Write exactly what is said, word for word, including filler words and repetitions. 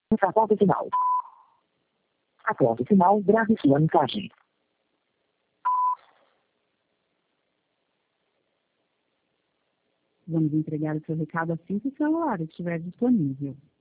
Após o sinal. Após o sinal, grave sua mensagem. Vamos entregar o seu recado assim que o celular estiver disponível.